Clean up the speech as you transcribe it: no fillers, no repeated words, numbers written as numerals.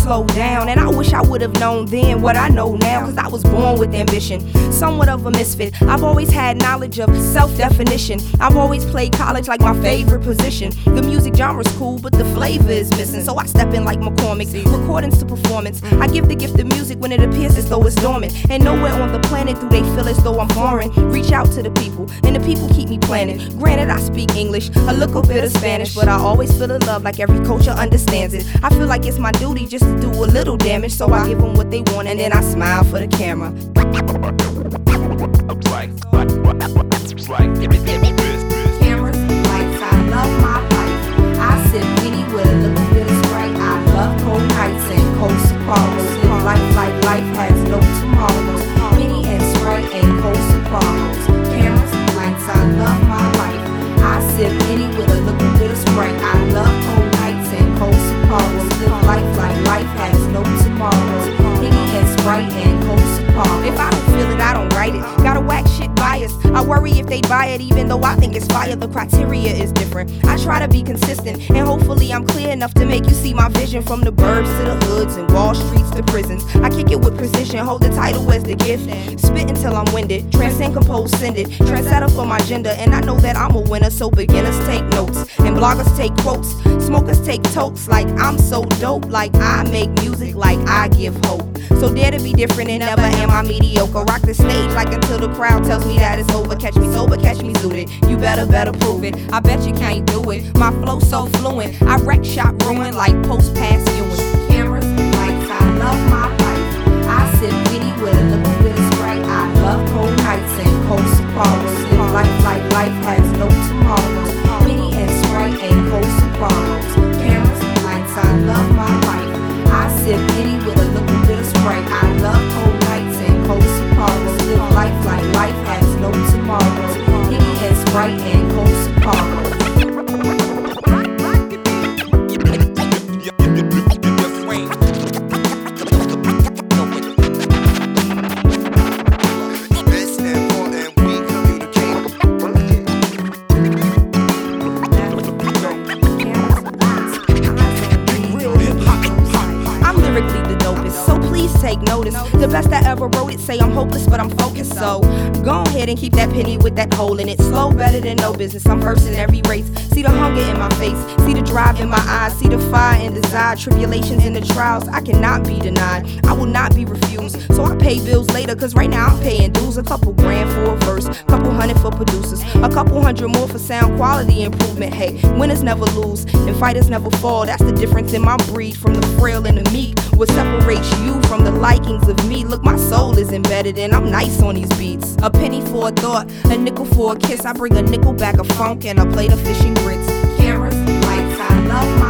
slow down. And I wish I would have known then what I know now, cause I was born with ambition, somewhat of a misfit. I've always had knowledge of self-definition. I've always played college like my favorite position. The music genre's cool, but the flavor is missing. So I step in like McCormick, recordings to performance. I give the gift of music when it appears as though it's dormant. And nowhere on the planet do they feel as though I'm foreign. Reach out to the people, and the people keep me planted. Granted, I speak English, a little bit of Spanish, but I always feel the love like every culture understands it. I feel like it's my duty just to do a little damage, so I give them what they want and then I smile for the camera. Cameras, lights, I love my life. I sip Winnie with a little bit of Sprite. I love cold nights and cold Sapporo. Live life like life has no tomorrow. Winnie and Sprite and cold Sapporo. Cameras, lights, I love my life. I sip Winnie with a little bit of Sprite. I love cold nights and cold Sapporo. Live life like life has no tomorrow. Winnie and Sprite and cold Sapporo. If I don't feel it, I don't write it. Gotta whack shit bias. I worry if they buy it, even though I think it's fire. The criteria is different. I try to be consistent, and hopefully I'm clear enough to make you see my vision. From the burbs to the hoods and Wall Streets to prisons, I kick it with precision, hold the title as the gift. Spit until I'm winded, transcend, compose, send it. Trendsetter for my gender, and I know that I'm a winner. So beginners take notes, and bloggers take quotes. Smokers take totes, like I'm so dope. Like I make music, like I give hope. So dare to be different, and never am I mediocre. Rock the stage like until the crowd tells me that it's over. Catch me sober, catch me zooted. You better prove it. I bet you can't do it. My flow so fluent, I wreck shop ruin like post-pass Ewing. Cameras, lights, I love my life. I sip Winnie with a little bit of Sprite. I love cold nights and cold Sapporo. Live life like life has no tomorrow. Winnie and Sprite and cold Sapporo. Cameras, lights, I love my life. I sip Winnie with a little bit of Sprite. I love cold nights and cold Sapporo. Live life like life has no tomorrow. Winnie and Sprite and cold Sapporo. Take notice. The best I ever wrote it say I'm hopeless, but I'm focused. So go ahead and keep that penny with that hole in it. Slow better than no business. I'm first in every race. See the hunger in my face, see the drive in my eyes, see the fire and desire. Tribulations and the trials I cannot be denied. I will not be refused. So I pay bills later, cause right now I'm paying dues. A couple grand for a verse, couple hundred for producers, a couple hundred more for sound quality improvement. Hey, winners never lose and fighters never fall. That's the difference in my breed from the frail and the meek. What separates you from the likings of me? Look, my soul is embedded and I'm nice on these beats. A penny for a thought, a nickel for a kiss. I bring a nickel back of funk and a plate of fish and grits. Cameras, lights, I love my